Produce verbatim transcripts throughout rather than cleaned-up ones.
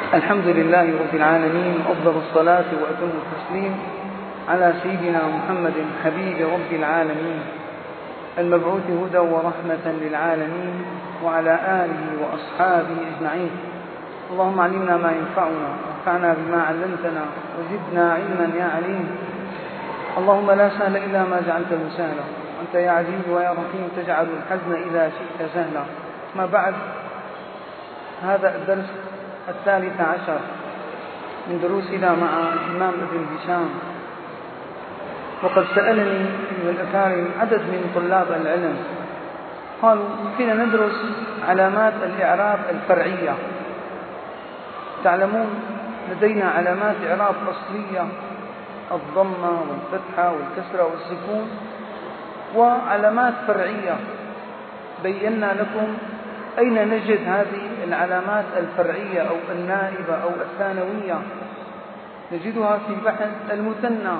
الحمد لله رب العالمين، أفضل الصلاة وأتم التسليم على سيدنا محمد حبيب رب العالمين المبعوث هدى ورحمة للعالمين، وعلى آله وأصحابه أجمعين. اللهم علمنا ما ينفعنا وانفعنا بما علمتنا وزدنا علما يا عليم. اللهم لا سهل إلا ما جعلته سهلا، وأنت يا عزيز ويا رحيم تجعل الحزن إذا شئت سهلا. ما بعد، هذا الدرس الثالث عشر من دروسنا مع الإمام ابن هشام. وقد سألني من الأكارم عدد من طلاب العلم، قالوا فينا ندرس علامات الإعراب الفرعية. تعلمون لدينا علامات إعراب أصلية، الضمة والفتحة والكسرة والسكون، وعلامات فرعية. بينا لكم أين نجد هذه العلامات الفرعية أو النائبة أو الثانوية. نجدها في بحث المثنى،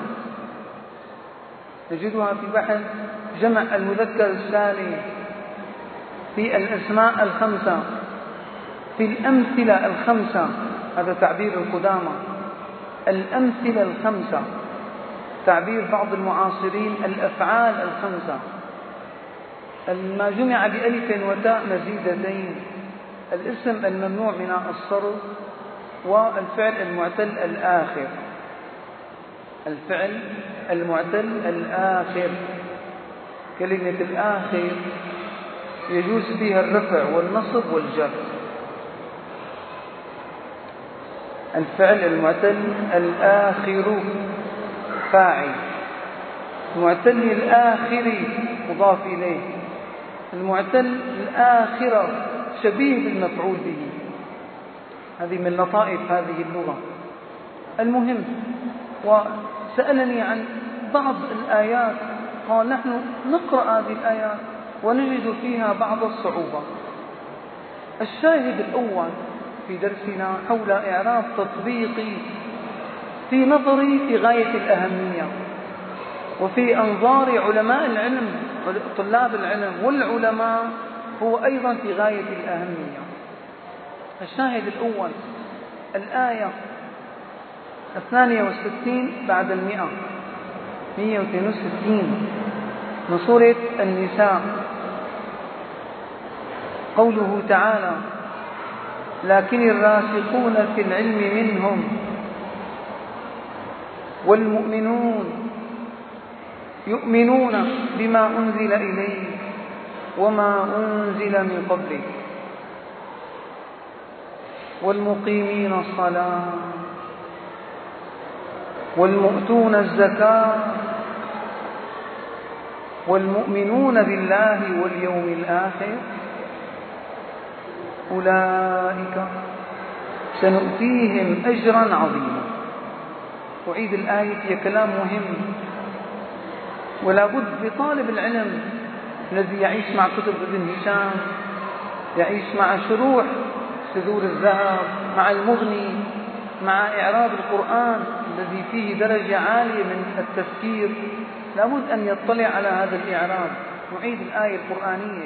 نجدها في بحث جمع المذكر السالم، في الأسماء الخمسة، في الأمثلة الخمسة، هذا تعبير القدامى، الأمثلة الخمسة، تعبير بعض المعاصرين الأفعال الخمسة، ما جمع بألف وتاء مزيدتين، الاسم الممنوع من الصرف، والفعل المعتل الآخر، الفعل المعتل الآخر. كلمة الآخر يجوز فيها الرفع والنصب والجر. الفعل المعتل الآخر فاعل، المعتل الآخر مضاف إليه، المعتل الآخرة شبيه بالمفعول به. هذه من لطائف هذه اللغة. المهم، وسألني عن بعض الآيات، قال نحن نقرأ هذه الآيات ونجد فيها بعض الصعوبة. الشاهد الأول في درسنا حول إعراب تطبيقي في نظري في غاية الأهمية، وفي أنظار علماء العلم طلاب العلم والعلماء هو أيضا في غاية الأهمية. الشاهد الأول الآية الثانية والستين بعد المئة، مئة واثنين وستين من سورة النساء. قوله تعالى: لكن الراسخون في العلم منهم والمؤمنون يؤمنون بما أنزل إليك وما أنزل من قبلك والمقيمين الصلاة والمؤتون الزكاة والمؤمنون بالله واليوم الآخر أولئك سنؤتيهم أجرا عظيما. أعيد الآية، هي كلام مهم، ولا بد لطالب العلم الذي يعيش مع كتب ابن هشام، يعيش مع شروح سذور الذهب، مع المغني، مع إعراب القرآن الذي فيه درجة عالية من التفكير، لا بد أن يطلع على هذا الإعراب. نعيد الآية القرآنية: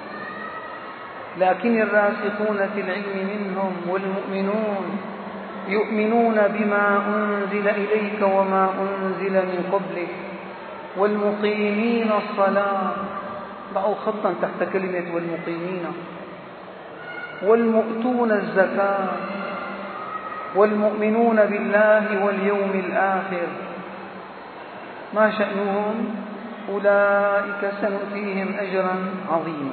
لكن الراسخون في العلم منهم والمؤمنون يؤمنون بما أنزل إليك وما أنزل من قبلك والمقيمين الصلاة، ضعوا خطا تحت كلمة والمقيمين، والمؤتون الزكاة والمؤمنون بالله واليوم الآخر ما شأنهم أولئك سنؤتيهم أجرا عظيما.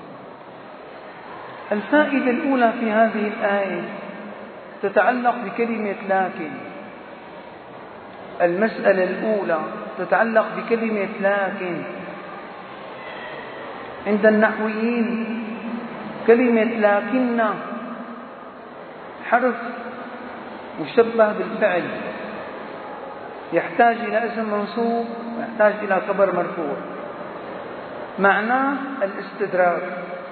الفائدة الأولى في هذه الآية تتعلق بكلمة لكن. المسألة الأولى تتعلق بكلمة لكن. عند النحويين كلمة لكن حرف مشبه بالفعل، يحتاج إلى اسم منصوب ويحتاج إلى خبر مرفوع، معناه الاستدراك.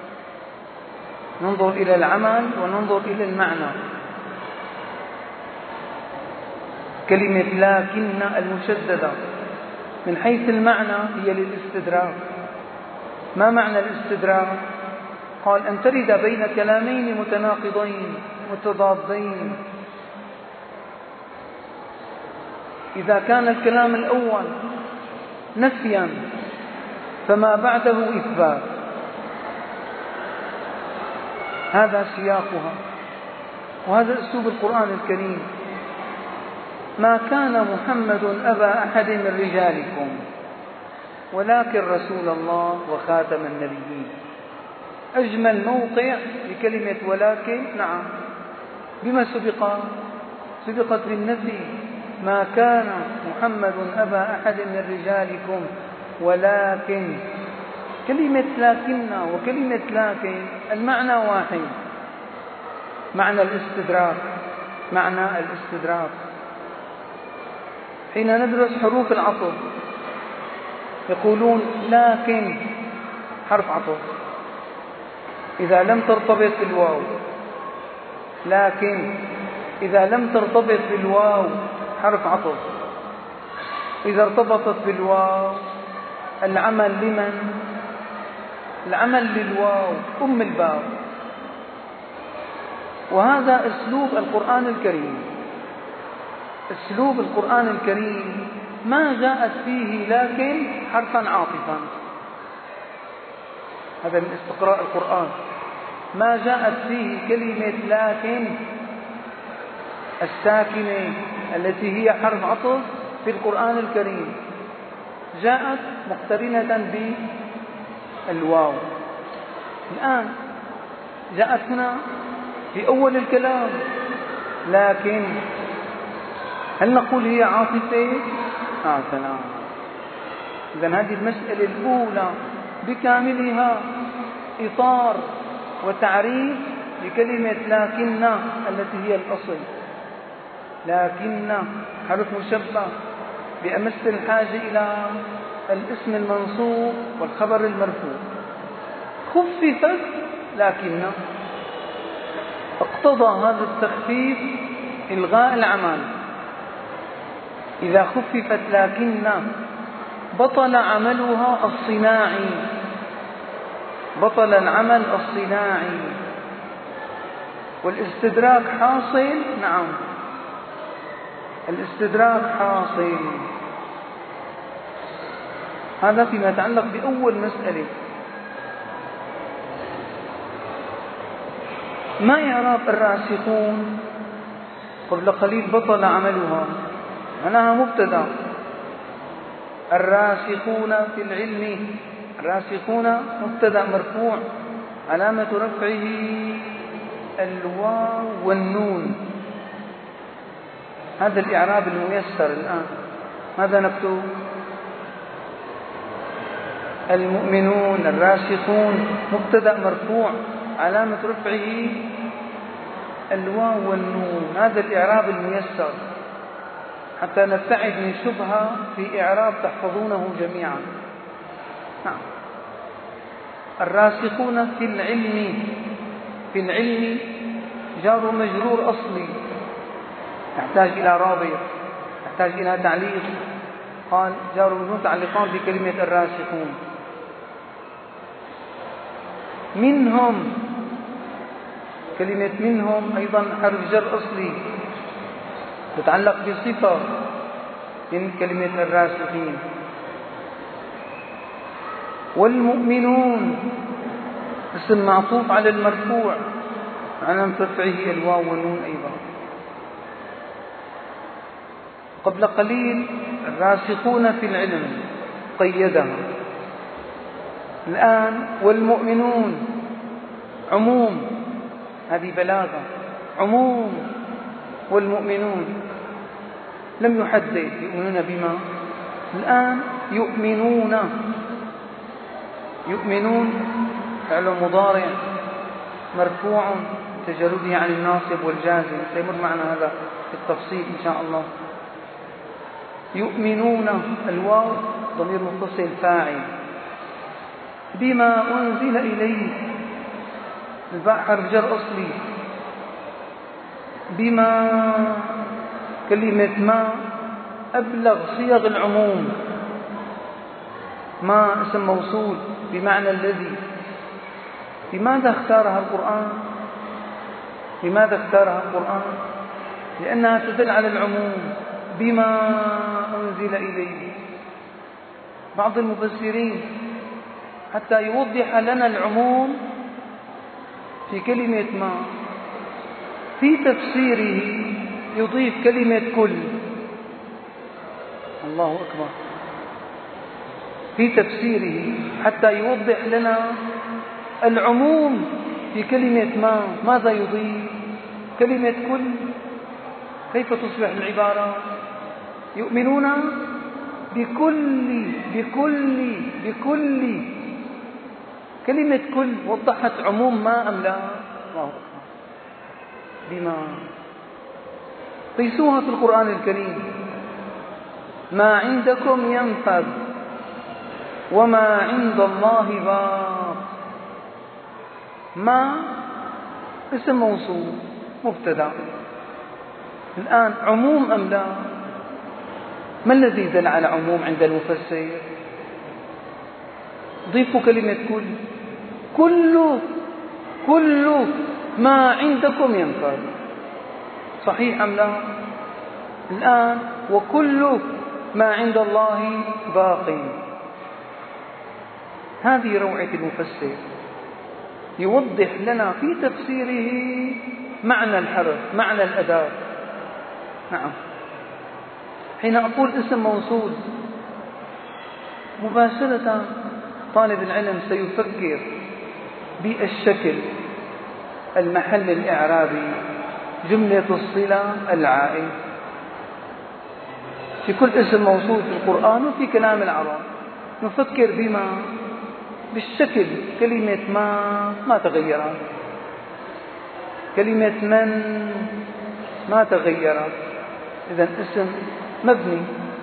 ننظر إلى العمل وننظر إلى المعنى. كلمة لكن المشددة من حيث المعنى هي للاستدراك. ما معنى الاستدراك؟ قال: أن ترد بين كلامين متناقضين متضادين. إذا كان الكلام الأول نفيا فما بعده إثبات، هذا سياقها وهذا أسلوب القرآن الكريم. ما كان محمد أبا أحد من رجالكم ولكن رسول الله وخاتم النبيين. أجمل موقع لكلمة ولكن. نعم، بما سبق؟ سبقت بالنفي. ما كان محمد أبا أحد من رجالكم ولكن. كلمة لكن وكلمة لكن المعنى واحد، معنى الاستدراك. معنى الاستدراك حين ندرس حروف العطف يقولون لكن حرف عطف إذا لم ترتبط بالواو، لكن إذا لم ترتبط بالواو حرف عطف. إذا ارتبطت بالواو العمل لمن؟ العمل للواو أم الباب. وهذا أسلوب القرآن الكريم. أسلوب القرآن الكريم ما جاءت فيه لكن حرفا عاطفا. هذا من استقراء القرآن. ما جاءت فيه كلمة لكن الساكنة التي هي حرف عطف في القرآن الكريم، جاءت مقترنة بالواو. الآن جاءت هنا في أول الكلام لكن، هل نقول هي عاطفة؟ آه سلام. إذن هذه المسألة الأولى بكاملها إطار وتعريف لكلمة لكن التي هي الأصل. لكن حرف مشبه بأمس الحاجة إلى الاسم المنصوب والخبر المرفوع. خففت لكن، اقتضى هذا التخفيف إلغاء العمل. إذا خففت لكن بطل عملها الصناعي، بطل العمل الصناعي والاستدراك حاصل. نعم، الاستدراك حاصل. هذا فيما يتعلق بأول مسألة. ما إعراب الراسخون؟ قبل قليل بطل عملها، معناها مبتدأ. الراسخون في العلم، الراسخون مبتدأ مرفوع علامة رفعه الواو والنون. هذا الإعراب الميسر. الآن ماذا نكتب؟ المؤمنون الراسخون مبتدأ مرفوع علامة رفعه الواو والنون. هذا الإعراب الميسر حتى نبتعد من شبهة في إعراب تحفظونه جميعا. نعم. الراسخون في العلم، في العلم جار مجرور أصلي يحتاج إلى رابط، يحتاج إلى تعليق. قال جار ومجرور متعلقان بكلمة الراسخون. منهم، كلمة منهم أيضا حرف جر أصلي تتعلق بصفة من كلمة الراسخين. والمؤمنون اسم معطوف على المرفوع علامة رفعه الواو والنون أيضا. قبل قليل الراسخون في العلم قيدها. الآن والمؤمنون عموم، هذه بلاغة، عموم. والمؤمنون لم يحدد يؤمنون بما. الآن يؤمنون، يؤمنون فعل مضارع مرفوع تجرده عن الناصب والجازم، سيمر معنا هذا في التفصيل إن شاء الله. يؤمنون الواو ضمير متصل فاعل. بما أنزل إليه الباء حرف جر أصلي. بما كلمة ما أبلغ صيغ العموم. ما اسم موصول بمعنى الذي. لماذا اختارها القرآن؟ لماذا اختارها القرآن؟ لأنها تدل على العموم، بما أنزل إليه. بعض المفسرين حتى يوضح لنا العموم في كلمة ما، في تفسيره يضيف كلمة كل. الله أكبر. في تفسيره حتى يوضح لنا العموم في كلمة ما، ماذا يضيف؟ كلمة كل. كيف تصبح العبارة؟ يؤمنون بكل بكل بكل. كلمة كل وضحت عموم ما أم لا؟ الله أكبر. بما. قيسوها في القرآن الكريم: ما عندكم ينفد وما عند الله باق. ما اسم موصول مبتدأ. الآن عموم أم لا؟ ما الذي دل على عموم عند المفسر؟ ضيفوا كلمة كل. كل كل ما عندكم ينفد. صحيح أم لا؟ الآن وكل ما عند الله باق. هذه روعة المفسر، يوضح لنا في تفسيره معنى الحرف، معنى الأداة. نعم. حين أقول اسم موصول مباشرة طالب العلم سيفكر بالشكل، المحل الإعرابي، جملة الصلة، العائد. في كل اسم موصول في القرآن وفي كلام العرب نفكر بما، بالشكل. كلمة ما ما تغيرت، كلمة من ما تغيرت، إذن اسم مبني.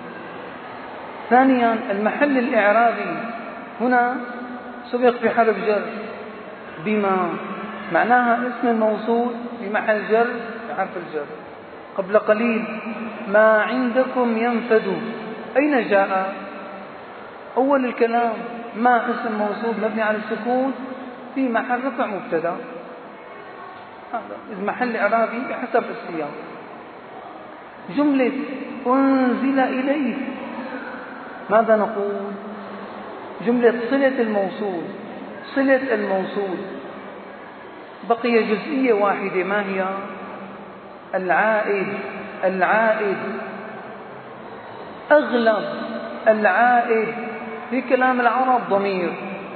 ثانيا المحل الإعرابي هنا سبق بحرف جر، بما، معناها اسم الموصول في محل جر بحرف الجر. قبل قليل ما عندكم ينفد، أين جاء؟ أول الكلام ما اسم موصول مبني على السكون في محل رفع مبتدأ، هذا محل إعرابي بحسب السياق. جملة أنزل إليه ماذا نقول؟ جملة صلة الموصول، صلة الموصول. بقي جزئية واحدة، ما هي؟ العائد. العائد أغلب العائد في كلام العرب ضمير.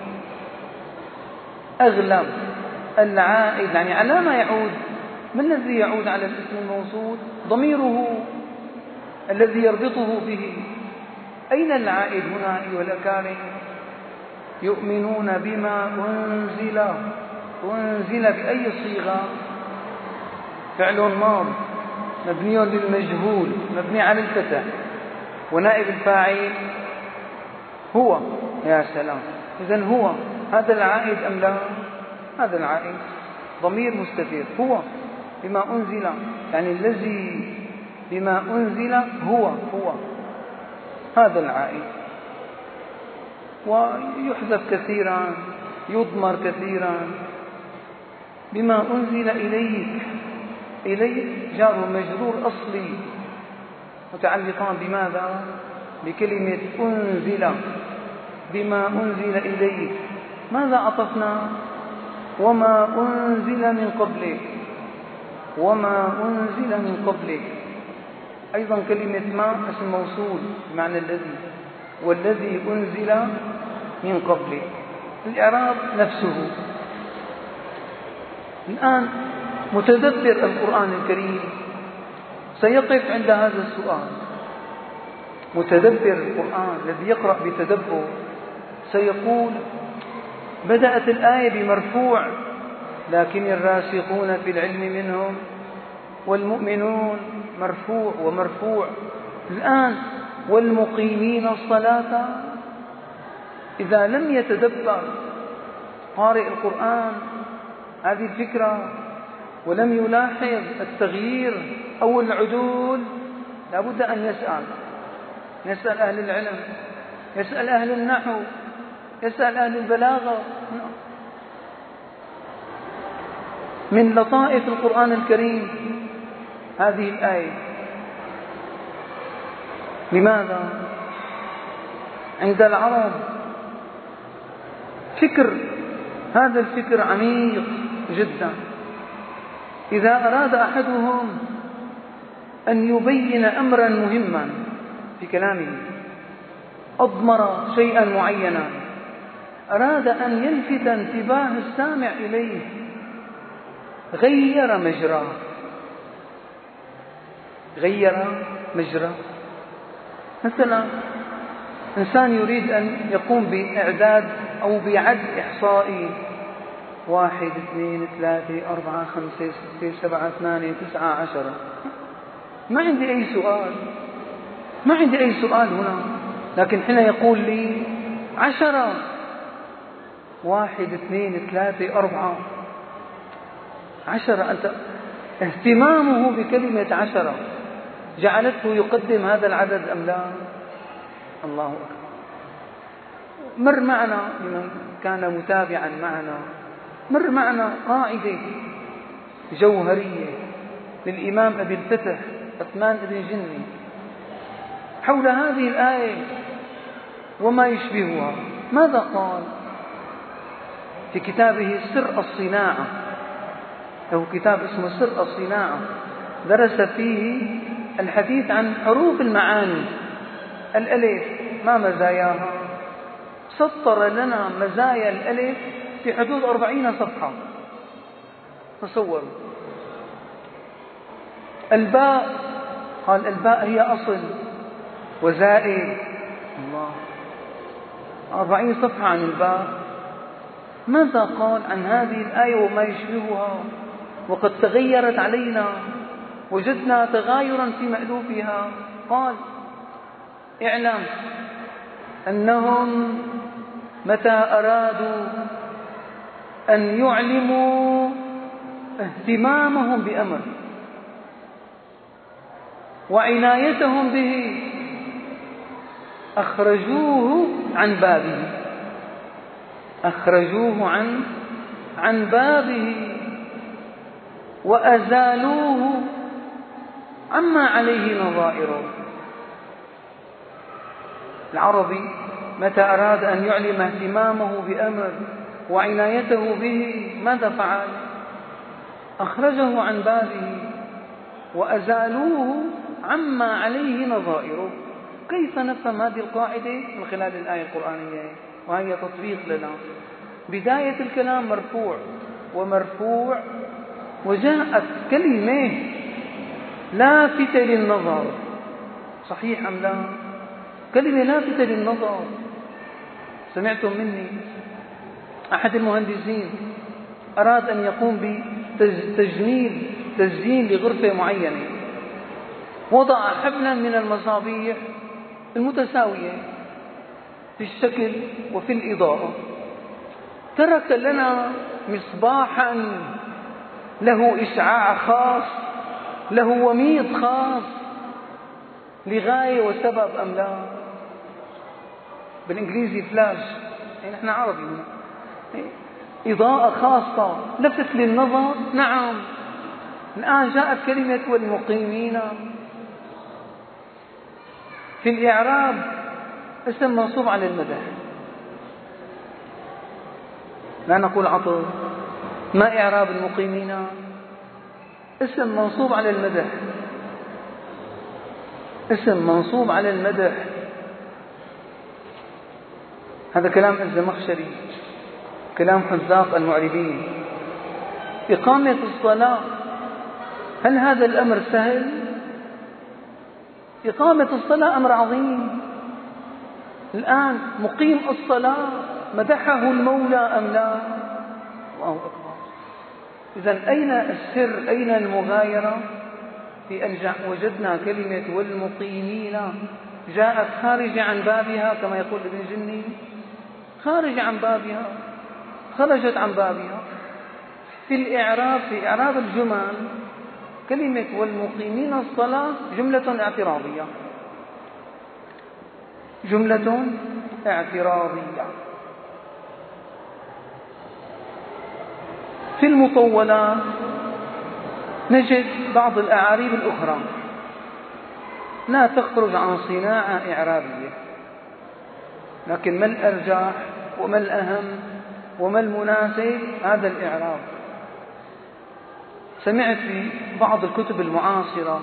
أغلب العائد يعني على ما يعود. ما الذي يعود على الاسم الموصول؟ ضميره الذي يربطه به. أين العائد هنا أيها الأكارم؟ يؤمنون بما أنزل. أنزل بأي صيغة؟ فعل ماض مبني للمجهول مبني على الفتح، ونائب الفاعل هو. يا سلام. إذن هو هذا العائد أم لا؟ هذا العائد ضمير مستتر. هو بما أنزل يعني الذي بما أنزل هو هو هذا العائد. ويحذف كثيرا، يضمر كثيرا. بما أنزل إليك، إليك جار مجرور أصلي متعلقان بماذا؟ بكلمة أنزل. بما أنزل إليك ماذا عطفنا؟ وما أنزل من قبلك، وما أنزل من قبلك. أيضا كلمة ما اسم موصول بمعنى الذي، والذي أنزل من قبلك. الإعراب نفسه. الآن متدبر القرآن الكريم سيقف عند هذا السؤال. متدبر القرآن الذي يقرأ بتدبر سيقول: بدأت الآية بمرفوع، لكن الراسخون في العلم منهم والمؤمنون مرفوع ومرفوع. الآن والمقيمين الصلاة. إذا لم يتدبر قارئ القرآن هذه الفكرة ولم يلاحظ التغيير أو العدول، لابد أن يسأل. يسأل أهل العلم، يسأل أهل النحو، يسأل أهل البلاغة. من لطائف القرآن الكريم هذه الآية. لماذا؟ عند العرب فكر، هذا الفكر عميق جدا. إذا أراد أحدهم أن يبين أمرا مهما في كلامه، أضمر شيئا معينا، أراد أن يلفت انتباه السامع إليه، غير مجراه غير مجراه مثلا إنسان يريد أن يقوم بإعداد أو بعد إحصائي، واحد اثنين ثلاثة أربعة خمسة ستة سبعة ثمانية تسعة عشرة، ما عندي أي سؤال ما عندي أي سؤال هنا، لكن حين يقول لي عشرة، واحد اثنين ثلاثة أربعة عشرة، أنت اهتمامه بكلمة عشرة جعلته يقدم هذا العدد أم لا؟ الله أكبر. مر معنا لمن كان متابعا معنا، مر معنا قاعدة جوهرية للإمام أبي الفتح عثمان بن جني حول هذه الآية وما يشبهها. ماذا قال في كتابه سر الصناعة؟ له كتاب اسمه سر الصناعة، درس فيه الحديث عن حروف المعاني. الألف ما مزاياها؟ سطر لنا مزايا الألف في حدود أربعين صفحة، تصور. الباء قال الباء هي أصل وزائد، الله، أربعين صفحة عن الباء. ماذا قال عن هذه الآية وما يشبهها؟ وقد تغيرت علينا، وجدنا تغايرا في مألوفها. قال اعلم أنهم متى أرادوا أن يعلموا اهتمامهم بأمر وعنايتهم به أخرجوه عن بابه أخرجوه عن عن بابه وأزالوه عما عليه نظائره. العربي متى أراد أن يعلم اهتمامه بأمر وعنايته به ماذا فعل؟ أخرجه عن بابه وأزالوه عما عليه نظائره. كيف نفهم هذه القاعدة من خلال الآية القرآنية؟ وهي تطبيق لنا. بداية الكلام مرفوع ومرفوع، وجاءت كلمة لافتة للنظر، صحيح أم لا؟ كلمة لافتة للنظر. سمعتم مني أحد المهندسين أراد أن يقوم بتجميل تزيين لغرفة معينة، وضع حبلا من المصابيح المتساوية في الشكل وفي الإضاءة، ترك لنا مصباحا له إشعاع خاص، له وميض خاص، لغاية وسبب أم لا؟ بالإنجليزي فلاش، يعني نحن عربي، إضاءة خاصة لفت للنظر. نعم، الآن جاءت كلمة والمقيمين. في الإعراب اسم منصوب على المدح، لا نقول عطف. ما إعراب المقيمين؟ اسم منصوب على المدح، اسم منصوب على المدح. هذا كلام الزمخشري، كلام حذاق المعربين. إقامة الصلاة، هل هذا الأمر سهل؟ إقامة الصلاة أمر عظيم. الآن مقيم الصلاة مدحه المولى أم لا؟ الله أكبر. إذن أين السر؟ أين المغايرة؟ في أن وجدنا كلمة والمقيمين جاءت خارجة عن بابها، كما يقول ابن جني، خارجة عن بابها، خرجت عن بابها. في الإعراب، في إعراب الجمل، كلمة والمقيمين الصلاة جملة اعتراضية، جملة اعتراضية. في المطولات نجد بعض الأعاريب الأخرى لا تخرج عن صناعة إعرابية، لكن ما الأرجح وما الأهم وما المناسب؟ هذا الإعراب. سمعت في بعض الكتب المعاصرة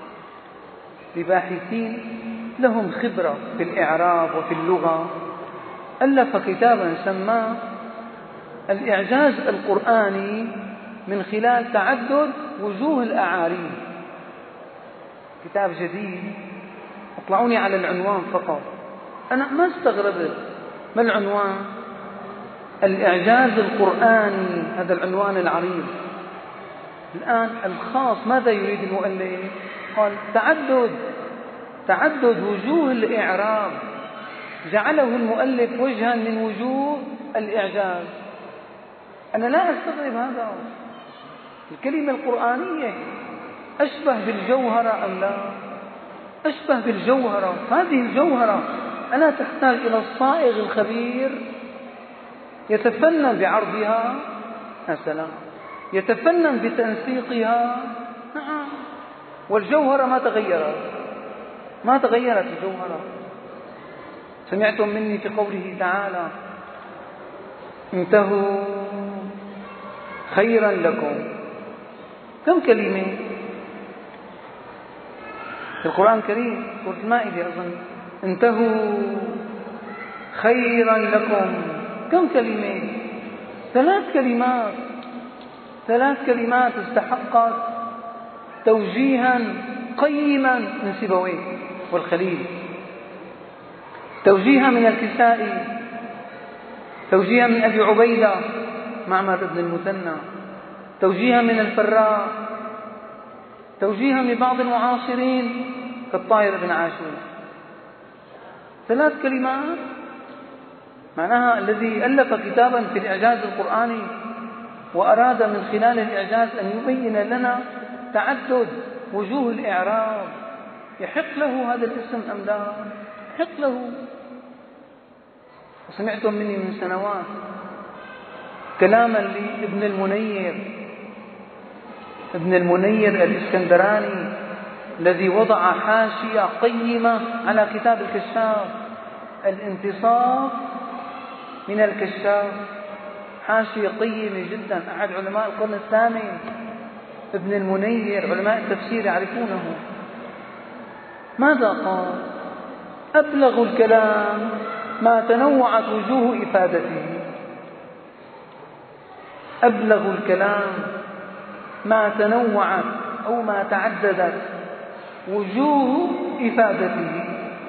لباحثين لهم خبرة في الإعراب وفي اللغة، ألف كتابا سماه الإعجاز القرآني من خلال تعدد وجوه الأعاريب. كتاب جديد، اطلعوني على العنوان فقط، أنا ما استغربت. ما العنوان؟ الإعجاز القرآني، هذا العنوان العريض. الآن الخاص ماذا يريد المؤلف؟ قال تعدد تعدد وجوه الإعراب، جعله المؤلف وجها من وجوه الإعجاز. أنا لا أستغرب هذا. الكلمة القرآنية أشبه بالجوهرة أم لا؟ أشبه بالجوهرة. هذه الجوهرة ألا تحتاج إلى الصائغ الخبير يتفنن بعرضها؟ يا سلام، يتفنن بتنسيقها. نعم، والجوهرة ما تغيرت ما تغيرت الجوهرة. سمعتم مني في قوله تعالى انتهوا خيرا لكم. كم كلمة في القرآن الكريم؟ سورة المائدة أظن. انتهوا خيرا لكم، كم كلمة؟ ثلاث كلمات ثلاث كلمات استحقت توجيها قيما من سيبويه والخليل، توجيها من الكسائي، توجيها من أبي عبيدة معمر بن المثنى، توجيها من الفراء، توجيها من بعض المعاصرين كالطاهر بن عاشور. ثلاث كلمات. معناها الذي ألف كتابا في الإعجاز القرآني وأراد من خلال الإعجاز أن يبين لنا تعدد وجوه الإعراب، يحق له هذا الاسم أم لا؟ يحق له. وسمعتم مني من سنوات كلاما لابن المنير ابن المنير الإسكندراني الذي وضع حاشية قيمة على كتاب الكشاف، الانتصاف من الكشاف، حاشية قيمة جدا، أحد علماء القرن الثامن. ابن المنير علماء التفسير يعرفونه. ماذا قال؟ أبلغ الكلام ما تنوعت وجوه إفادته. أبلغ الكلام ما تنوعت أو ما تعددت وجوه إفادته.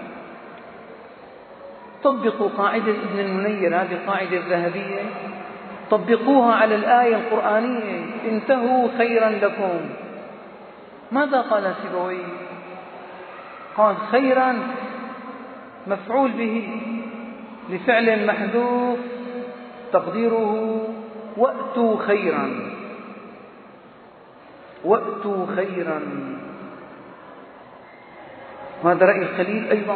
طبقوا قاعدة ابن المنير، هذه القاعدة الذهبية، طبقوها على الآية القرآنية انتهوا خيرا لكم. ماذا قال سيبويه؟ قال خيرا مفعول به لفعل محذوف تقديره وأتوا خيرا، وأتوا خيرا. وهذا رأي الخليل أيضا.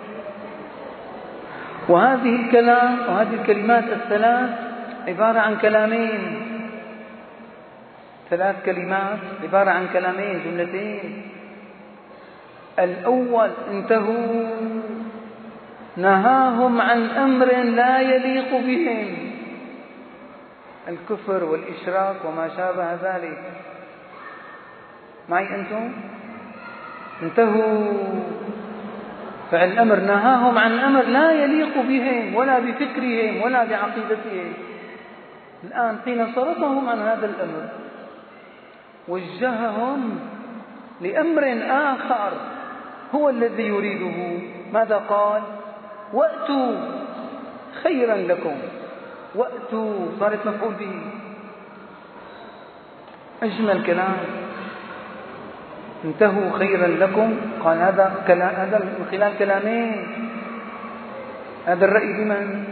وهذه الكلام وهذه الكلمات الثلاث عبارة عن كلامين، ثلاث كلمات عبارة عن كلامين، جملتين. الأول انتهوا نهاهم عن أمر لا يليق بهم، الكفر والإشراك وما شابه ذلك. معي أنتم؟ انتهوا فعل الأمر، نهاهم عن أمر لا يليق بهم ولا بفكرهم ولا بعقيدتهم. الآن حين صرفهم عن هذا الأمر وجههم لأمر آخر هو الذي يريده. ماذا قال؟ وأتوا خيرا لكم. وأتوا صارت مفعول به. أجمل كلام. انتهوا خيرا لكم. قال هذا كلام، هذا من خلال كلامين. هذا الرأي بمن؟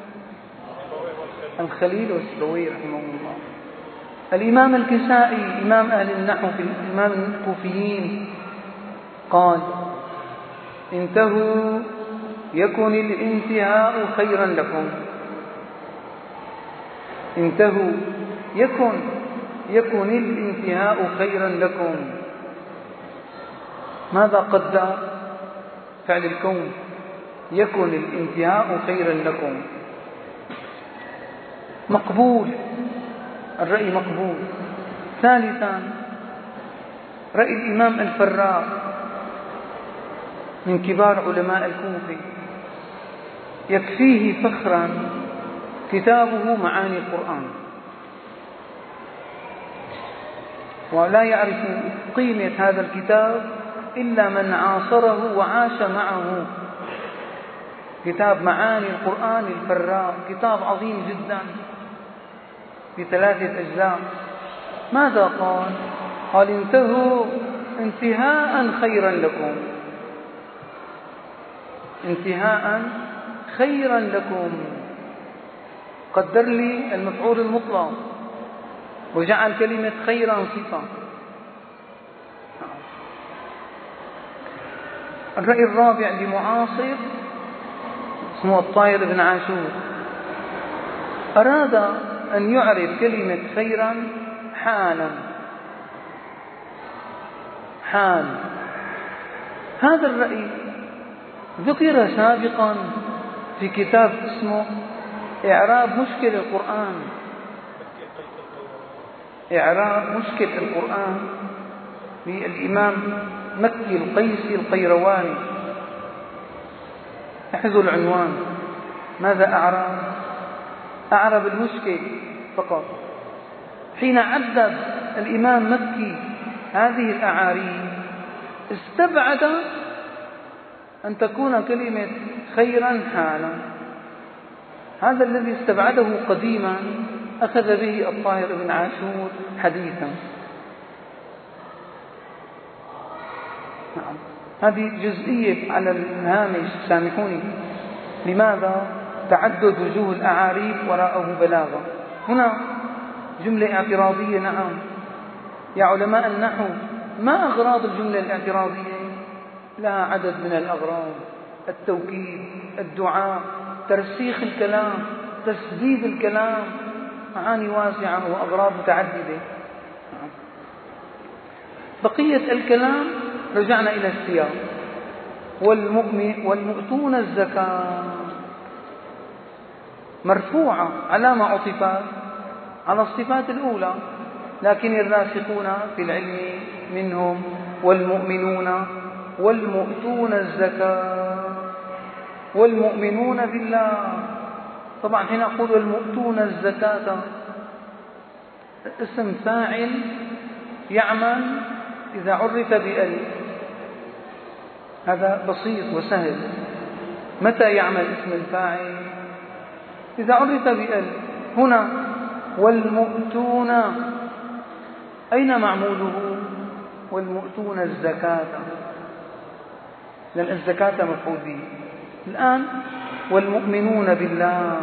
الخليل والسيبويه رحمه الله. الإمام الكسائي إمام أهل النحو في الإمام الكوفيين قال انتهوا يكن الانتهاء خيرا لكم. انتهوا يكن يكن الانتهاء خيرا لكم. ماذا قدر؟ فعل الكون، يكن الانتهاء خيرا لكم. مقبول، الرأي مقبول. ثالثا رأي الإمام الفراء من كبار علماء الكوفة، يكفيه فخرا كتابه معاني القرآن، ولا يعرف قيمة هذا الكتاب إلا من عاصره وعاش معه. كتاب معاني القرآن الفراء كتاب عظيم جدا بثلاثة أجزاء. ماذا قال؟ قال: انتهوا انتهاء خيرا لكم، انتهاء خيرا لكم. قدر لي المفعول المطلق وجعل كلمة خيرا صفة. الرأي الرابع لمعاصر اسمه الطاهر بن عاشور، أراد أن يعرف كلمة خيرا حالا، حال. هذا الرأي ذكر سابقا في كتاب اسمه إعراب مشكل القرآن، إعراب مشكل القرآن للإمام مكي القيسي القيرواني. احفظوا العنوان. ماذا أعرب؟ أعرب المشكل فقط. حين عدد الإمام مكي هذه الأعاريب استبعد أن تكون كلمة خيرا حالا. هذا الذي استبعده قديما أخذ به الطاهر بن عاشور حديثا. نعم. هذه جزئية على الهامش، سامحوني. لماذا؟ تعدد وجوه الأعاريب وراءه بلاغة. هنا جملة اعتراضية. نعم يا علماء النحو، ما أغراض الجملة الاعتراضية؟ لها عدد من الأغراض: التوكيد، الدعاء، ترسيخ الكلام، تسديد الكلام، معاني واسعة وأغراض متعددة. بقية الكلام رجعنا إلى السياق. والمؤمن والمؤتون الزكاة مرفوعة على ما عطفت على الصفات الأولى، لكن الراسخون في العلم منهم والمؤمنون والمؤتون الزكاة والمؤمنون بالله. طبعا حين أقول والمؤتون الزكاة، اسم فاعل يعمل إذا عرف بأل، هذا بسيط وسهل. متى يعمل اسم الفاعل؟ إذا عرف بأل. هنا والمؤتون أين معموله؟ والمؤتون الزكاة، لأن الزكاة مفعول به. الآن والمؤمنون بالله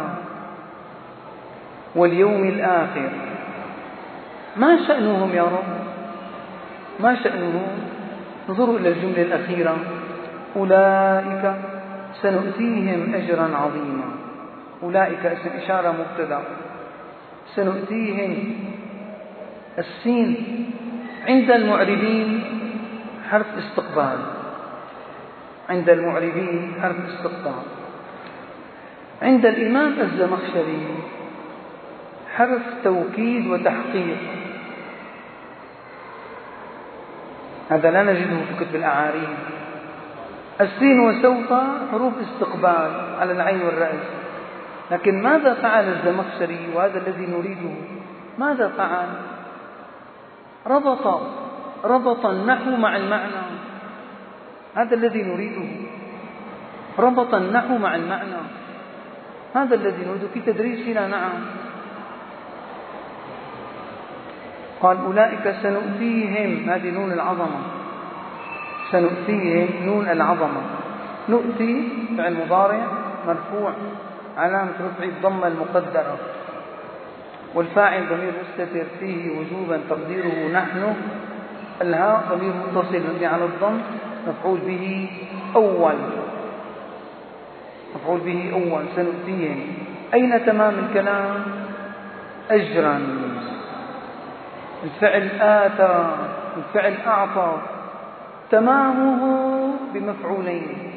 واليوم الآخر، ما شأنهم يا رب؟ ما شأنهم؟ انظروا إلى الجملة الأخيرة: أولئك سنؤتيهم أجرا عظيما. أولئك اسم إشارة مبتدأ، سنؤتيهم السين عند المعربين حرف استقبال، عند المعربين حرف استقبال. عند الإمام الزمخشري حرف توكيد وتحقيق. هذا لا نجده في كتب الأعاريب. السين وسوف حروف استقبال على العين والرأس. لكن ماذا فعل الزمخشري؟ وهذا الذي نريده. ماذا فعل؟ ربط ربط النحو مع المعنى. هذا الذي نريده، ربط النحو مع المعنى. هذا الذي نريده في تدريسنا. نعم. قال أولئك سنؤتيهم، هذه نون العظمة، سنؤتيهم نون العظمة. نؤتي فعل مضارع مرفوع علامة رفعه الضمة المقدرة، والفاعل ضمير مستتر فيه وجوبا تقديره نحن. الهاء ضمير متصل مبني على الضم مفعول به أول، مفعول به أول. سنؤتيهم. أين تمام الكلام؟ أجرا. الفعل آتى، الفعل أعطى، تمامه بمفعولين.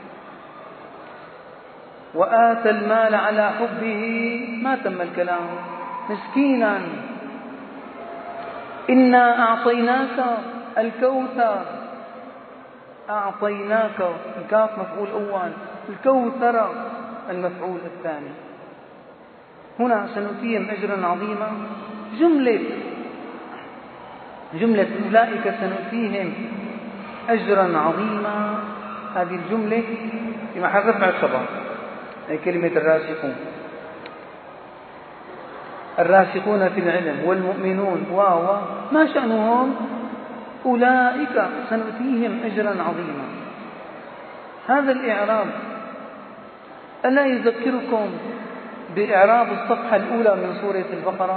وآتى المال على حبه ما تم الكلام، مسكينا. إنا أعطيناك الكوثر، أعطيناك الكاف مفعول أول، الكوثر المفعول الثاني. هنا سنؤتيهم أجرا عظيما، جملة جملة أولئك سنؤتيهم أجرا عظيما، هذه الجملة في محل رفع الخبر، أي كلمة الراسخون. الراسخون في العلم والمؤمنون واو ما شأنهم؟ أولئك سنؤتيهم أجرا عظيما. هذا الإعراب ألا يذكركم بإعراب الصفحة الأولى من سورة البقرة؟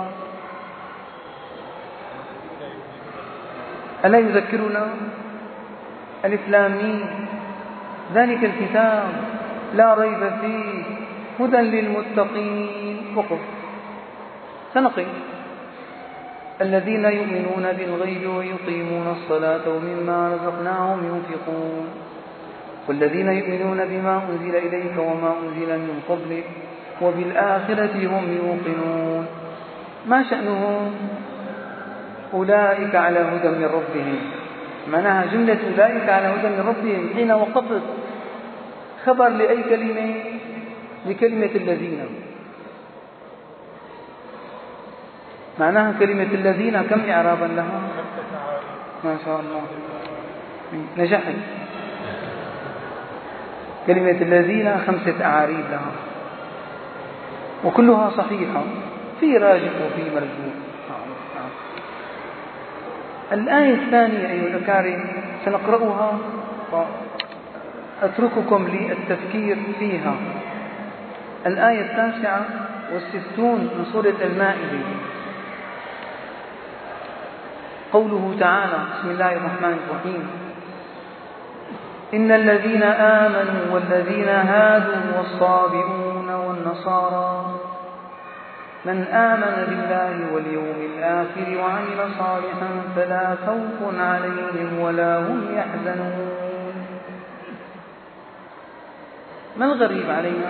ألا يذكرنا؟ ألف لام ميم، ذلك الكتاب لا ريب فيه هدى للمتقين. وقف، سنقل. الذين يؤمنون بالغيب ويقيمون الصلاة ومما رزقناهم ينفقون، والذين يؤمنون بما أنزل إليك وما أنزل من قبلك وبالآخرة هم يوقنون. ما شأنهم؟ أولئك على هدى من ربهم. معناها جملة أولئك على هدى من ربهم حين وقفت خبر لأي كلمة؟ لكلمة الذين. معناها كلمة الذين كم إعرابا لها؟ ما شاء الله نجحت. كلمة الذين خمسة أعاريب لها وكلها صحيحة، في راجح وفي مرجوح. الآية الثانية أيها الأكارم سنقرأها وأترككم للتفكير فيها. الآية التاسعة والستون من سورة المائدة، قوله تعالى: بسم الله الرحمن الرحيم: إن الذين آمنوا والذين هادوا والصابئون والنصارى من آمن بالله واليوم الآخر وعمل صالحا فلا خوف عليهم ولا هم يحزنون. ما الغريب علينا؟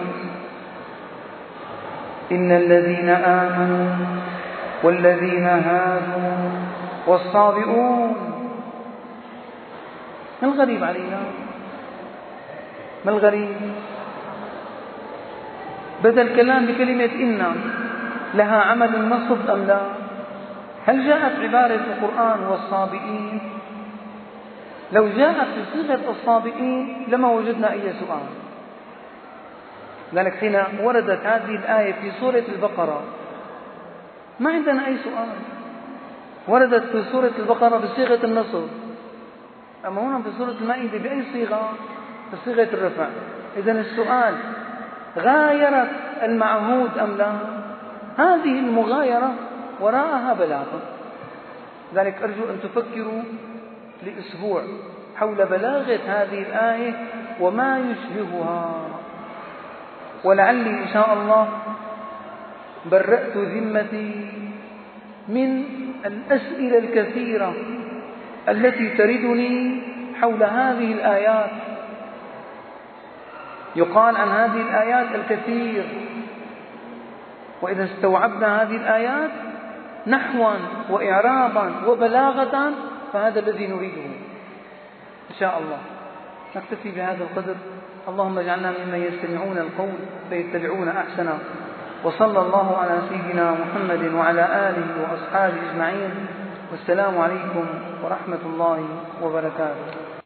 إن الذين آمنوا والذين هادوا والصابئون. ما الغريب علينا؟ ما الغريب؟ بدأ الكلام بكلمة إن، لها عمل النصب أم لا؟ هل جاءت عبارة القرآن والصابئين؟ لو جاءت بصيغة الصابئين لما وجدنا أي سؤال. لذلك حين وردت هذه الآية في سورة البقرة ما عندنا أي سؤال. وردت في سورة البقرة بصيغة النصب، أما هنا في سورة المائدة بأي صيغة؟ بصيغة الرفع. إذن السؤال: غايرت المعهود أم لا؟ هذه المغايرة وراءها بلاغة. لذلك أرجو أن تفكروا لأسبوع حول بلاغة هذه الآية وما يشبهها، ولعلي إن شاء الله برأت ذمتي من الأسئلة الكثيرة التي تردني حول هذه الآيات. يقال عن هذه الآيات الكثير، وإذا استوعبنا هذه الآيات نحوا وإعرابا وبلاغة فهذا الذي نريده إن شاء الله. نكتفي بهذا القدر. اللهم اجعلنا ممن يستمعون القول فيتبعون أحسنه، وصلى الله على سيدنا محمد وعلى آله وأصحابه أجمعين، والسلام عليكم ورحمة الله وبركاته.